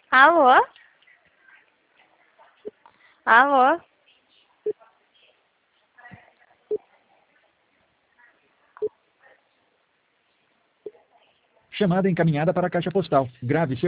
Alô? Alô? Chamada encaminhada para a caixa postal. Grave seu